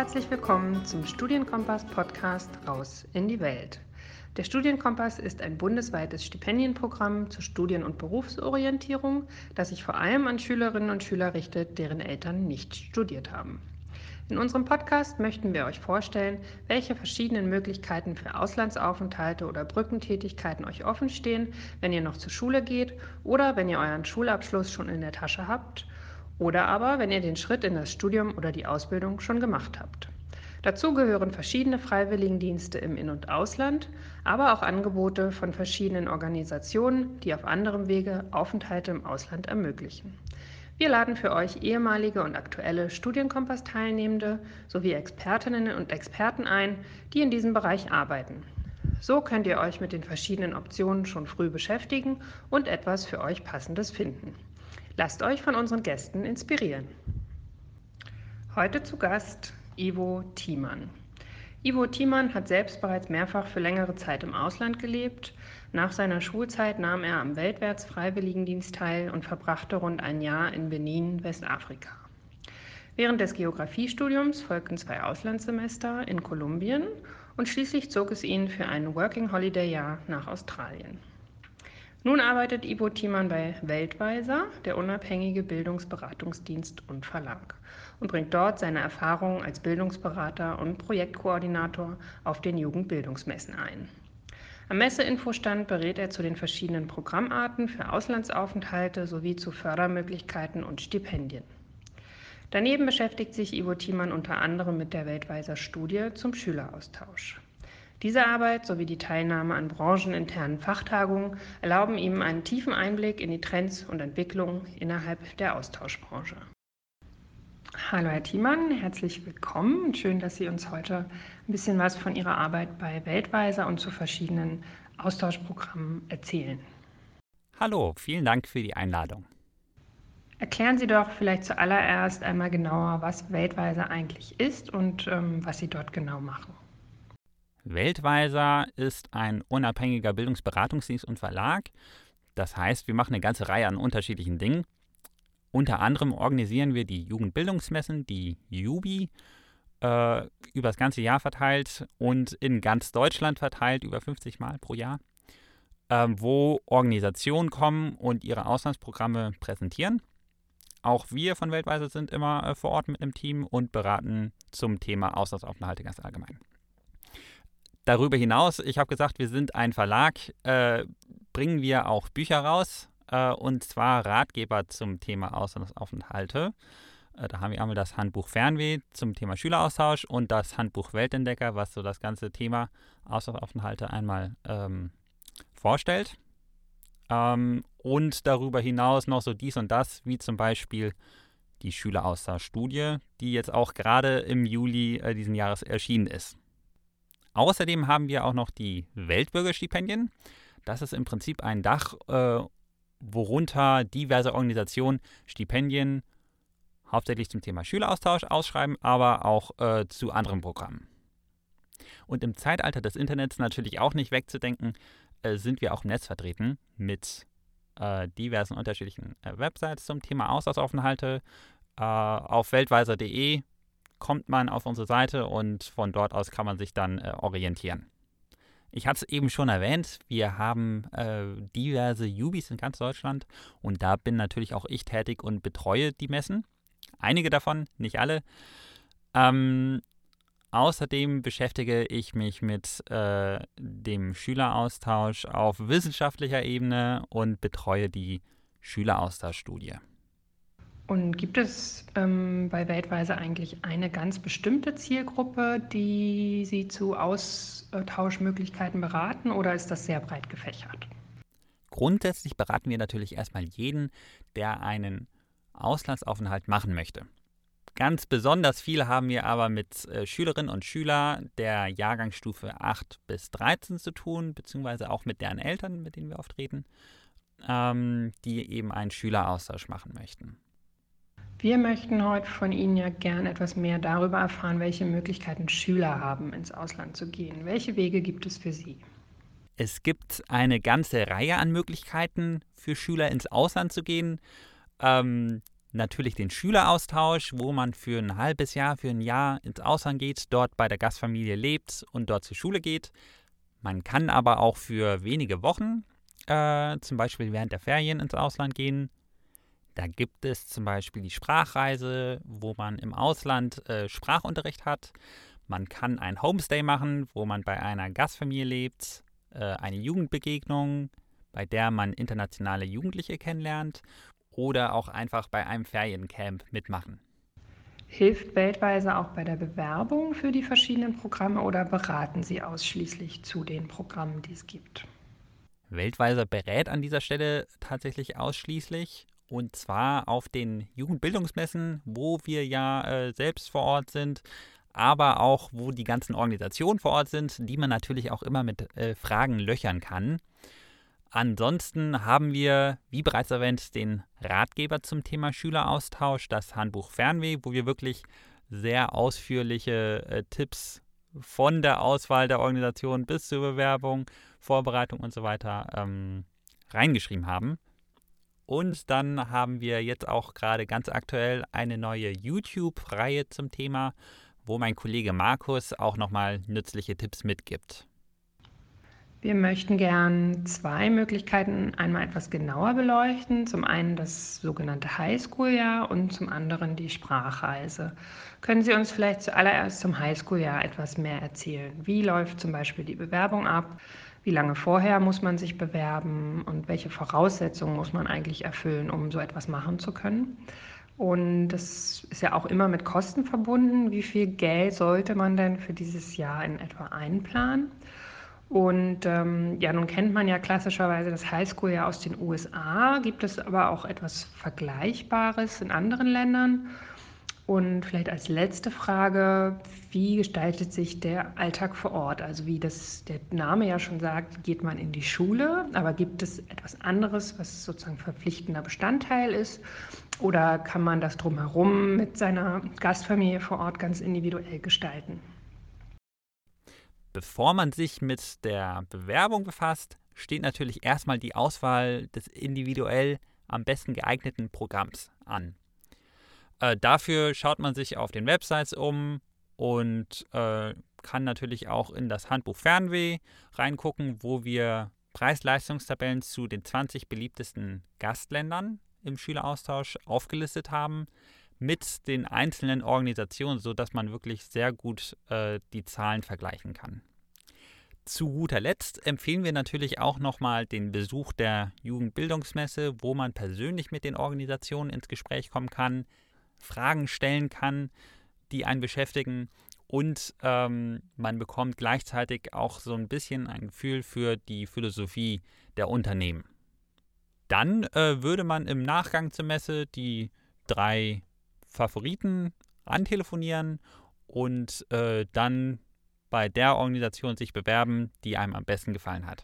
Herzlich willkommen zum Studienkompass-Podcast Raus in die Welt. Der Studienkompass ist ein bundesweites Stipendienprogramm zur Studien- und Berufsorientierung, das sich vor allem an Schülerinnen und Schüler richtet, deren Eltern nicht studiert haben. In unserem Podcast möchten wir euch vorstellen, welche verschiedenen Möglichkeiten für Auslandsaufenthalte oder Brückentätigkeiten euch offen stehen, wenn ihr noch zur Schule geht oder wenn ihr euren Schulabschluss schon in der Tasche habt oder aber wenn ihr den Schritt in das Studium oder die Ausbildung schon gemacht habt. Dazu gehören verschiedene Freiwilligendienste im In- und Ausland, aber auch Angebote von verschiedenen Organisationen, die auf anderem Wege Aufenthalte im Ausland ermöglichen. Wir laden für euch ehemalige und aktuelle Studienkompass-Teilnehmende sowie Expertinnen und Experten ein, die in diesem Bereich arbeiten. So könnt ihr euch mit den verschiedenen Optionen schon früh beschäftigen und etwas für euch Passendes finden. Lasst euch von unseren Gästen inspirieren. Heute zu Gast Ivo Thiemann. Ivo Thiemann hat selbst bereits mehrfach für längere Zeit im Ausland gelebt. Nach seiner Schulzeit nahm er am Weltwärts-Freiwilligendienst teil und verbrachte rund ein Jahr in Benin, Westafrika. Während des Geografiestudiums folgten 2 Auslandssemester in Kolumbien und schließlich zog es ihn für ein Working-Holiday-Jahr nach Australien. Nun arbeitet Ivo Thiemann bei Weltweiser, der unabhängige Bildungsberatungsdienst und Verlag, und bringt dort seine Erfahrungen als Bildungsberater und Projektkoordinator auf den Jugendbildungsmessen ein. Am Messeinfostand berät er zu den verschiedenen Programmarten für Auslandsaufenthalte sowie zu Fördermöglichkeiten und Stipendien. Daneben beschäftigt sich Ivo Thiemann unter anderem mit der Weltweiser Studie zum Schüleraustausch. Diese Arbeit sowie die Teilnahme an brancheninternen Fachtagungen erlauben ihm einen tiefen Einblick in die Trends und Entwicklungen innerhalb der Austauschbranche. Hallo Herr Thiemann, herzlich willkommen. Schön, dass Sie uns heute ein bisschen was von Ihrer Arbeit bei Weltweiser und zu verschiedenen Austauschprogrammen erzählen. Hallo, vielen Dank für die Einladung. Erklären Sie doch vielleicht zuallererst einmal genauer, was Weltweiser eigentlich ist und was Sie dort genau machen. Weltweiser ist ein unabhängiger Bildungsberatungsdienst und Verlag. Das heißt, wir machen eine ganze Reihe an unterschiedlichen Dingen. Unter anderem organisieren wir die Jugendbildungsmessen, die JUBI, über das ganze Jahr verteilt und in ganz Deutschland verteilt, über 50 Mal pro Jahr, wo Organisationen kommen und ihre Auslandsprogramme präsentieren. Auch wir von Weltweiser sind immer vor Ort mit einem Team und beraten zum Thema Auslandsaufenthalte ganz allgemein. Darüber hinaus, ich habe gesagt, wir sind ein Verlag, bringen wir auch Bücher raus, und zwar Ratgeber zum Thema Auslandsaufenthalte. Da haben wir einmal das Handbuch Fernweh zum Thema Schüleraustausch und das Handbuch Weltentdecker, was so das ganze Thema Auslandsaufenthalte einmal vorstellt. Und darüber hinaus noch so dies und das, wie zum Beispiel die Schüleraustauschstudie, die jetzt auch gerade im Juli diesen Jahres erschienen ist. Außerdem haben wir auch noch die Weltbürgerstipendien. Das ist im Prinzip ein Dach, worunter diverse Organisationen Stipendien hauptsächlich zum Thema Schüleraustausch ausschreiben, aber auch zu anderen Programmen. Und im Zeitalter des Internets natürlich auch nicht wegzudenken, sind wir auch im Netz vertreten mit diversen unterschiedlichen Websites zum Thema Auslandsaufenthalte. Auf weltweiser.de kommt man auf unsere Seite und von dort aus kann man sich dann orientieren. Ich hatte es eben schon erwähnt, wir haben diverse JUBIs in ganz Deutschland und da bin natürlich auch ich tätig und betreue die Messen. Einige davon, nicht alle. Außerdem beschäftige ich mich mit dem Schüleraustausch auf wissenschaftlicher Ebene und betreue die Schüleraustauschstudie. Und gibt es bei Weltweiser eigentlich eine ganz bestimmte Zielgruppe, die Sie zu Austauschmöglichkeiten beraten, oder ist das sehr breit gefächert? Grundsätzlich beraten wir natürlich erstmal jeden, der einen Auslandsaufenthalt machen möchte. Ganz besonders viel haben wir aber mit Schülerinnen und Schülern der Jahrgangsstufe 8 bis 13 zu tun, beziehungsweise auch mit deren Eltern, mit denen wir oft reden, die eben einen Schüleraustausch machen möchten. Wir möchten heute von Ihnen ja gern etwas mehr darüber erfahren, welche Möglichkeiten Schüler haben, ins Ausland zu gehen. Welche Wege gibt es für Sie? Es gibt eine ganze Reihe an Möglichkeiten für Schüler ins Ausland zu gehen. Natürlich den Schüleraustausch, wo man für ein halbes Jahr, für ein Jahr ins Ausland geht, dort bei der Gastfamilie lebt und dort zur Schule geht. Man kann aber auch für wenige Wochen, zum Beispiel während der Ferien, ins Ausland gehen. Da gibt es zum Beispiel die Sprachreise, wo man im Ausland Sprachunterricht hat. Man kann ein Homestay machen, wo man bei einer Gastfamilie lebt, eine Jugendbegegnung, bei der man internationale Jugendliche kennenlernt oder auch einfach bei einem Feriencamp mitmachen. Hilft Weltweise auch bei der Bewerbung für die verschiedenen Programme oder beraten Sie ausschließlich zu den Programmen, die es gibt? Weltweise berät an dieser Stelle tatsächlich ausschließlich, und zwar auf den Jugendbildungsmessen, wo wir ja selbst vor Ort sind, aber auch wo die ganzen Organisationen vor Ort sind, die man natürlich auch immer mit Fragen löchern kann. Ansonsten haben wir, wie bereits erwähnt, den Ratgeber zum Thema Schüleraustausch, das Handbuch Fernweh, wo wir wirklich sehr ausführliche Tipps von der Auswahl der Organisation bis zur Bewerbung, Vorbereitung und so weiter reingeschrieben haben. Und dann haben wir jetzt auch gerade ganz aktuell eine neue YouTube-Reihe zum Thema, wo mein Kollege Markus auch nochmal nützliche Tipps mitgibt. Wir möchten gern zwei Möglichkeiten einmal etwas genauer beleuchten. Zum einen das sogenannte Highschool-Jahr und zum anderen die Sprachreise. Können Sie uns vielleicht zuallererst zum Highschool-Jahr etwas mehr erzählen? Wie läuft zum Beispiel die Bewerbung ab? Wie lange vorher muss man sich bewerben und welche Voraussetzungen muss man eigentlich erfüllen, um so etwas machen zu können? Und das ist ja auch immer mit Kosten verbunden. Wie viel Geld sollte man denn für dieses Jahr in etwa einplanen? Und ja, nun kennt man ja klassischerweise das Highschool ja aus den USA. Gibt es aber auch etwas Vergleichbares in anderen Ländern? Und vielleicht als letzte Frage, wie gestaltet sich der Alltag vor Ort? Also wie das der Name ja schon sagt, geht man in die Schule, aber gibt es etwas anderes, was sozusagen verpflichtender Bestandteil ist? Oder kann man das drumherum mit seiner Gastfamilie vor Ort ganz individuell gestalten? Bevor man sich mit der Bewerbung befasst, steht natürlich erstmal die Auswahl des individuell am besten geeigneten Programms an. Dafür schaut man sich auf den Websites um und kann natürlich auch in das Handbuch Fernweh reingucken, wo wir Preis-Leistungstabellen zu den 20 beliebtesten Gastländern im Schüleraustausch aufgelistet haben, mit den einzelnen Organisationen, sodass man wirklich sehr gut die Zahlen vergleichen kann. Zu guter Letzt empfehlen wir natürlich auch nochmal den Besuch der Jugendbildungsmesse, wo man persönlich mit den Organisationen ins Gespräch kommen kann, Fragen stellen kann, die einen beschäftigen, und man bekommt gleichzeitig auch so ein bisschen ein Gefühl für die Philosophie der Unternehmen. Dann würde man im Nachgang zur Messe die 3 Favoriten antelefonieren und dann bei der Organisation sich bewerben, die einem am besten gefallen hat.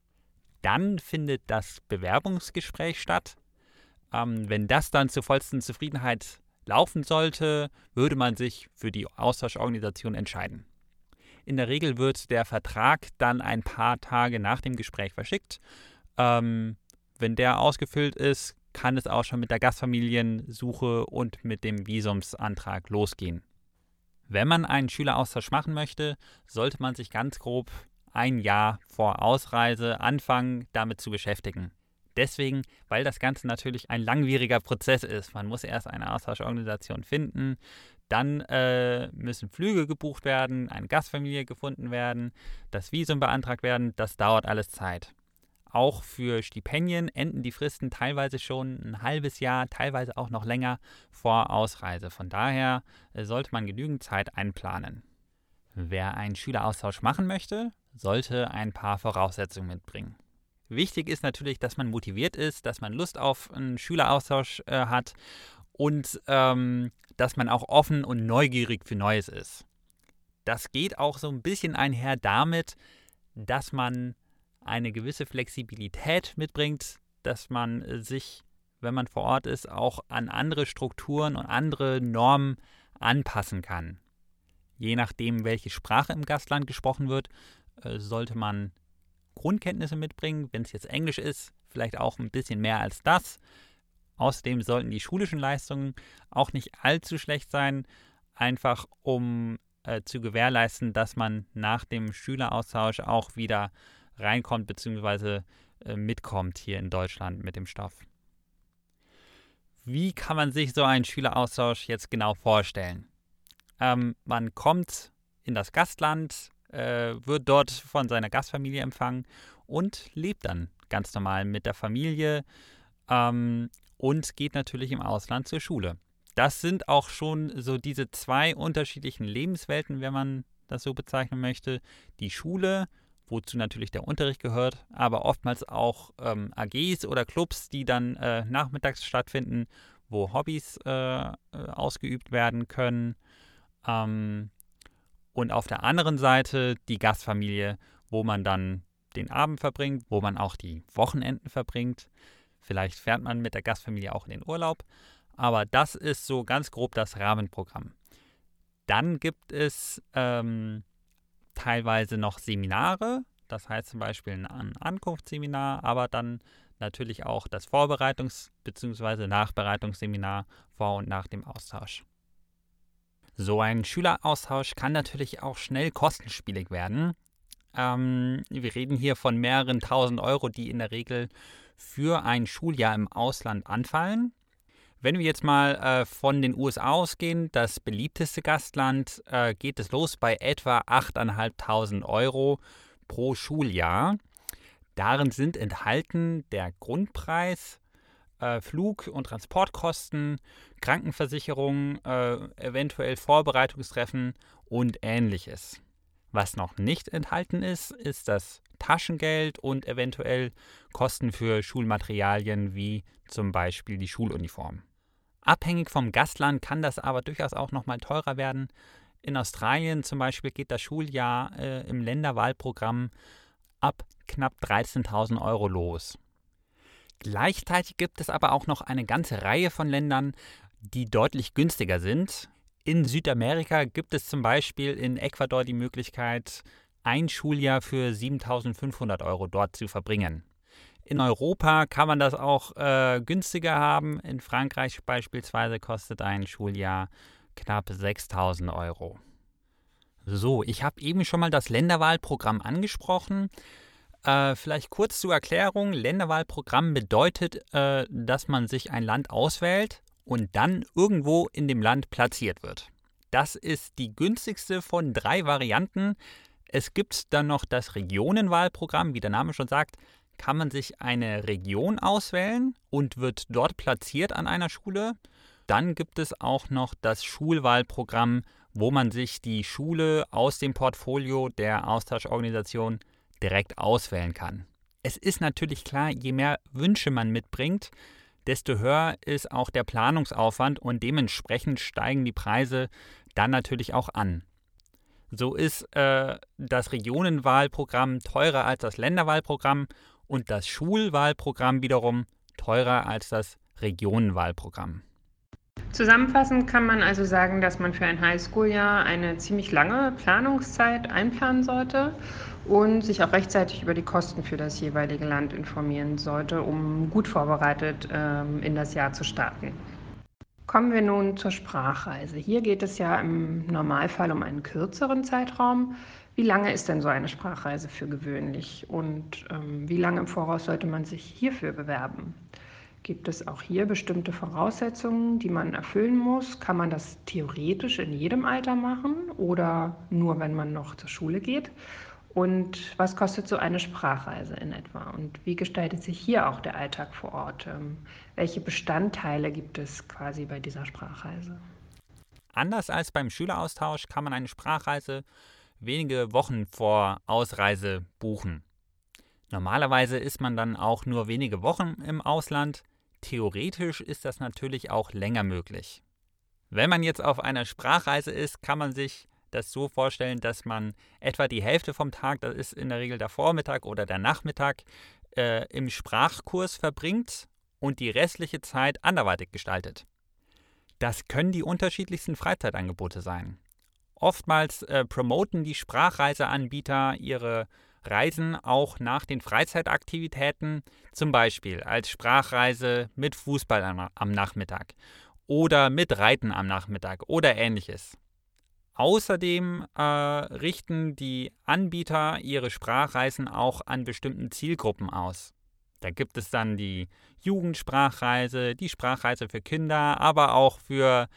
Dann findet das Bewerbungsgespräch statt. Wenn das dann zur vollsten Zufriedenheit laufen sollte, würde man sich für die Austauschorganisation entscheiden. In der Regel wird der Vertrag dann ein paar Tage nach dem Gespräch verschickt. Wenn der ausgefüllt ist, kann es auch schon mit der Gastfamiliensuche und mit dem Visumsantrag losgehen. Wenn man einen Schüleraustausch machen möchte, sollte man sich ganz grob ein Jahr vor Ausreise anfangen, damit zu beschäftigen. Deswegen, weil das Ganze natürlich ein langwieriger Prozess ist. Man muss erst eine Austauschorganisation finden, dann müssen Flüge gebucht werden, eine Gastfamilie gefunden werden, das Visum beantragt werden. Das dauert alles Zeit. Auch für Stipendien enden die Fristen teilweise schon ein halbes Jahr, teilweise auch noch länger vor Ausreise. Von daher sollte man genügend Zeit einplanen. Wer einen Schüleraustausch machen möchte, sollte ein paar Voraussetzungen mitbringen. Wichtig ist natürlich, dass man motiviert ist, dass man Lust auf einen Schüleraustausch hat und dass man auch offen und neugierig für Neues ist. Das geht auch so ein bisschen einher damit, dass man eine gewisse Flexibilität mitbringt, dass man sich, wenn man vor Ort ist, auch an andere Strukturen und andere Normen anpassen kann. Je nachdem, welche Sprache im Gastland gesprochen wird, sollte man Grundkenntnisse mitbringen. Wenn es jetzt Englisch ist, vielleicht auch ein bisschen mehr als das. Außerdem sollten die schulischen Leistungen auch nicht allzu schlecht sein, einfach um zu gewährleisten, dass man nach dem Schüleraustausch auch wieder reinkommt bzw. mitkommt hier in Deutschland mit dem Stoff. Wie kann man sich so einen Schüleraustausch jetzt genau vorstellen? Man kommt in das Gastland, wird dort von seiner Gastfamilie empfangen und lebt dann ganz normal mit der Familie und geht natürlich im Ausland zur Schule. Das sind auch schon so diese zwei unterschiedlichen Lebenswelten, wenn man das so bezeichnen möchte. Die Schule, wozu natürlich der Unterricht gehört, aber oftmals auch AGs oder Clubs, die dann nachmittags stattfinden, wo Hobbys ausgeübt werden können. Und auf der anderen Seite die Gastfamilie, wo man dann den Abend verbringt, wo man auch die Wochenenden verbringt. Vielleicht fährt man mit der Gastfamilie auch in den Urlaub. Aber das ist so ganz grob das Rahmenprogramm. Dann gibt es teilweise noch Seminare, das heißt zum Beispiel ein Ankunftsseminar, aber dann natürlich auch das Vorbereitungs- bzw. Nachbereitungsseminar vor und nach dem Austausch. So ein Schüleraustausch kann natürlich auch schnell kostenspielig werden. Wir reden hier von mehreren tausend Euro, die in der Regel für ein Schuljahr im Ausland anfallen. Wenn wir jetzt mal von den USA ausgehen, das beliebteste Gastland, geht es los bei etwa 8.500 Euro pro Schuljahr. Darin sind enthalten der Grundpreis, Flug- und Transportkosten, Krankenversicherung, eventuell Vorbereitungstreffen und Ähnliches. Was noch nicht enthalten ist, ist das Taschengeld und eventuell Kosten für Schulmaterialien wie zum Beispiel die Schuluniform. Abhängig vom Gastland kann das aber durchaus auch nochmal teurer werden. In Australien zum Beispiel geht das Schuljahr im Länderwahlprogramm ab knapp 13.000 Euro los. Gleichzeitig gibt es aber auch noch eine ganze Reihe von Ländern, die deutlich günstiger sind. In Südamerika gibt es zum Beispiel in Ecuador die Möglichkeit, ein Schuljahr für 7.500 Euro dort zu verbringen. In Europa kann man das auch günstiger haben. In Frankreich beispielsweise kostet ein Schuljahr knapp 6.000 Euro. So, ich habe eben schon mal das Länderwahlprogramm angesprochen. Vielleicht kurz zur Erklärung. Länderwahlprogramm bedeutet, dass man sich ein Land auswählt und dann irgendwo in dem Land platziert wird. Das ist die günstigste von 3 Varianten. Es gibt dann noch das Regionenwahlprogramm, wie der Name schon sagt, kann man sich eine Region auswählen und wird dort platziert an einer Schule. Dann gibt es auch noch das Schulwahlprogramm, wo man sich die Schule aus dem Portfolio der Austauschorganisation direkt auswählen kann. Es ist natürlich klar, je mehr Wünsche man mitbringt, desto höher ist auch der Planungsaufwand und dementsprechend steigen die Preise dann natürlich auch an. So ist das Regionenwahlprogramm teurer als das Länderwahlprogramm und das Schulwahlprogramm wiederum teurer als das Regionenwahlprogramm. Zusammenfassend kann man also sagen, dass man für ein Highschool-Jahr eine ziemlich lange Planungszeit einplanen sollte und sich auch rechtzeitig über die Kosten für das jeweilige Land informieren sollte, um gut vorbereitet in das Jahr zu starten. Kommen wir nun zur Sprachreise. Hier geht es ja im Normalfall um einen kürzeren Zeitraum. Wie lange ist denn so eine Sprachreise für gewöhnlich und wie lange im Voraus sollte man sich hierfür bewerben? Gibt es auch hier bestimmte Voraussetzungen, die man erfüllen muss? Kann man das theoretisch in jedem Alter machen oder nur, wenn man noch zur Schule geht? Und was kostet so eine Sprachreise in etwa? Und wie gestaltet sich hier auch der Alltag vor Ort? Welche Bestandteile gibt es quasi bei dieser Sprachreise? Anders als beim Schüleraustausch kann man eine Sprachreise wenige Wochen vor Ausreise buchen. Normalerweise ist man dann auch nur wenige Wochen im Ausland. Theoretisch ist das natürlich auch länger möglich. Wenn man jetzt auf einer Sprachreise ist, kann man sich das so vorstellen, dass man etwa die Hälfte vom Tag, das ist in der Regel der Vormittag oder der Nachmittag, im Sprachkurs verbringt und die restliche Zeit anderweitig gestaltet. Das können die unterschiedlichsten Freizeitangebote sein. Oftmals promoten die Sprachreiseanbieter ihre Reisen auch nach den Freizeitaktivitäten, zum Beispiel als Sprachreise mit Fußball am Nachmittag oder mit Reiten am Nachmittag oder ähnliches. Außerdem richten die Anbieter ihre Sprachreisen auch an bestimmten Zielgruppen aus. Da gibt es dann die Jugendsprachreise, die Sprachreise für Kinder, aber auch für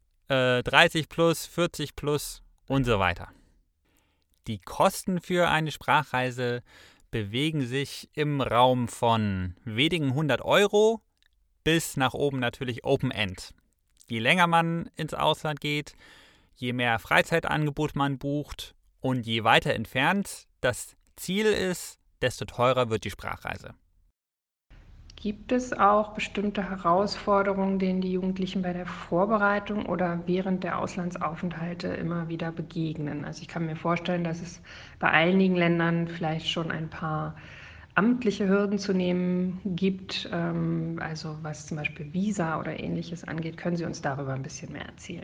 30 plus, 40 plus und so weiter. Die Kosten für eine Sprachreise bewegen sich im Raum von wenigen 100 Euro bis nach oben natürlich Open End. Je länger man ins Ausland geht, je mehr Freizeitangebot man bucht und je weiter entfernt das Ziel ist, desto teurer wird die Sprachreise. Gibt es auch bestimmte Herausforderungen, denen die Jugendlichen bei der Vorbereitung oder während der Auslandsaufenthalte immer wieder begegnen? Also ich kann mir vorstellen, dass es bei einigen Ländern vielleicht schon ein paar amtliche Hürden zu nehmen gibt, also was zum Beispiel Visa oder Ähnliches angeht. Können Sie uns darüber ein bisschen mehr erzählen?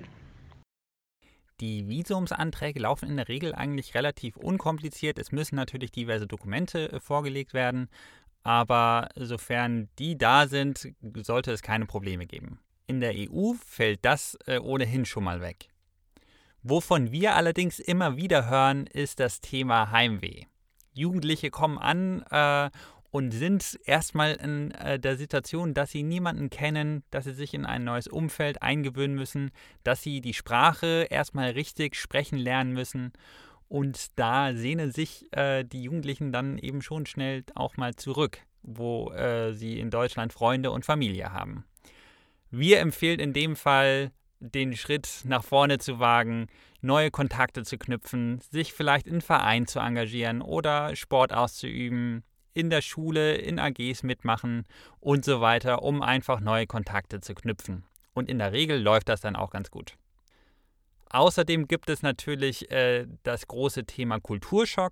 Die Visumsanträge laufen in der Regel eigentlich relativ unkompliziert. Es müssen natürlich diverse Dokumente vorgelegt werden, aber sofern die da sind, sollte es keine Probleme geben. In der EU fällt das ohnehin schon mal weg. Wovon wir allerdings immer wieder hören, ist das Thema Heimweh. Jugendliche kommen an und sind erstmal in der Situation, dass sie niemanden kennen, dass sie sich in ein neues Umfeld eingewöhnen müssen, dass sie die Sprache erstmal richtig sprechen lernen müssen. Und da sehnen sich die Jugendlichen dann eben schon schnell auch mal zurück, wo sie in Deutschland Freunde und Familie haben. Wir empfehlen in dem Fall, den Schritt nach vorne zu wagen, neue Kontakte zu knüpfen, sich vielleicht in einen Verein zu engagieren oder Sport auszuüben, in der Schule, in AGs mitmachen und so weiter, um einfach neue Kontakte zu knüpfen. Und in der Regel läuft das dann auch ganz gut. Außerdem gibt es natürlich das große Thema Kulturschock.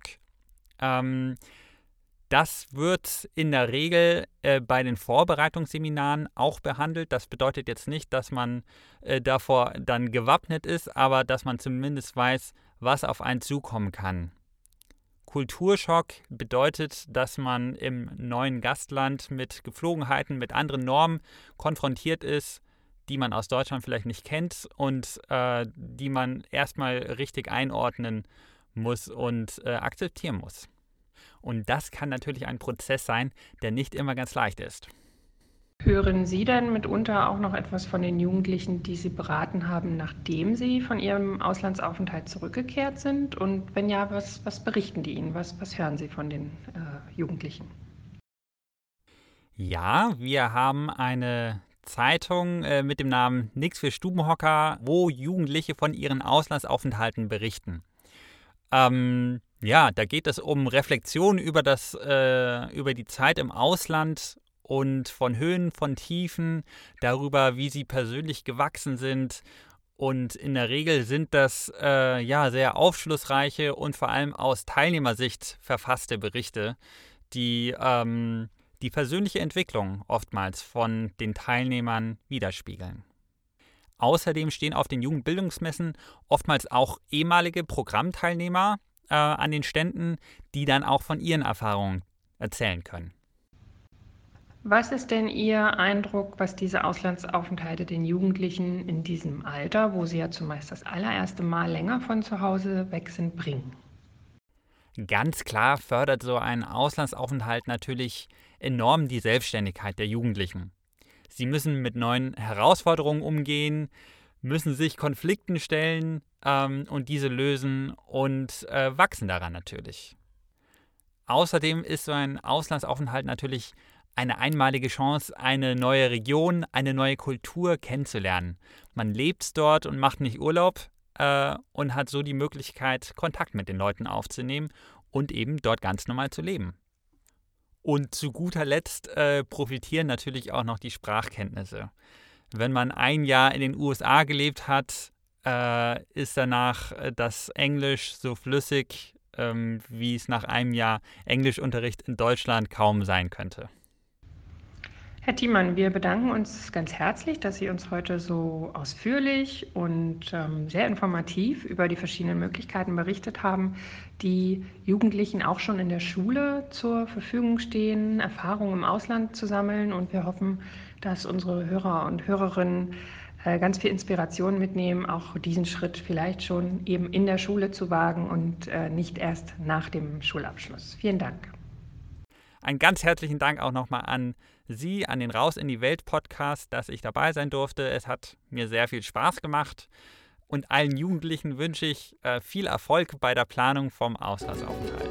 Das wird in der Regel bei den Vorbereitungsseminaren auch behandelt. Das bedeutet jetzt nicht, dass man davor dann gewappnet ist, aber dass man zumindest weiß, was auf einen zukommen kann. Kulturschock bedeutet, dass man im neuen Gastland mit Gepflogenheiten, mit anderen Normen konfrontiert ist, die man aus Deutschland vielleicht nicht kennt und die man erstmal richtig einordnen muss und akzeptieren muss. Und das kann natürlich ein Prozess sein, der nicht immer ganz leicht ist. Hören Sie denn mitunter auch noch etwas von den Jugendlichen, die Sie beraten haben, nachdem sie von ihrem Auslandsaufenthalt zurückgekehrt sind? Und wenn ja, was berichten die Ihnen? Was hören Sie von den Jugendlichen? Ja, wir haben eine Zeitung mit dem Namen Nix für Stubenhocker, wo Jugendliche von ihren Auslandsaufenthalten berichten. Da geht es um Reflexion über die Zeit im Ausland und von Höhen, von Tiefen, darüber, wie sie persönlich gewachsen sind. Und in der Regel sind das sehr aufschlussreiche und vor allem aus Teilnehmersicht verfasste Berichte, die die persönliche Entwicklung oftmals von den Teilnehmern widerspiegeln. Außerdem stehen auf den Jugendbildungsmessen oftmals auch ehemalige Programmteilnehmer an den Ständen, die dann auch von ihren Erfahrungen erzählen können. Was ist denn Ihr Eindruck, was diese Auslandsaufenthalte den Jugendlichen in diesem Alter, wo sie ja zumeist das allererste Mal länger von zu Hause weg sind, bringen? Ganz klar fördert so ein Auslandsaufenthalt natürlich enorm die Selbstständigkeit der Jugendlichen. Sie müssen mit neuen Herausforderungen umgehen, müssen sich Konflikten stellen und diese lösen und wachsen daran natürlich. Außerdem ist so ein Auslandsaufenthalt natürlich eine einmalige Chance, eine neue Region, eine neue Kultur kennenzulernen. Man lebt dort und macht nicht Urlaub und hat so die Möglichkeit, Kontakt mit den Leuten aufzunehmen und eben dort ganz normal zu leben. Und zu guter Letzt profitieren natürlich auch noch die Sprachkenntnisse. Wenn man ein Jahr in den USA gelebt hat, ist danach das Englisch so flüssig, wie es nach einem Jahr Englischunterricht in Deutschland kaum sein könnte. Herr Thiemann, wir bedanken uns ganz herzlich, dass Sie uns heute so ausführlich und sehr informativ über die verschiedenen Möglichkeiten berichtet haben, die Jugendlichen auch schon in der Schule zur Verfügung stehen, Erfahrungen im Ausland zu sammeln. Und wir hoffen, dass unsere Hörer und Hörerinnen ganz viel Inspiration mitnehmen, auch diesen Schritt vielleicht schon eben in der Schule zu wagen und nicht erst nach dem Schulabschluss. Vielen Dank. Einen ganz herzlichen Dank auch nochmal an Sie, an den Raus in die Welt Podcast, dass ich dabei sein durfte. Es hat mir sehr viel Spaß gemacht und allen Jugendlichen wünsche ich viel Erfolg bei der Planung vom Auslandsaufenthalt.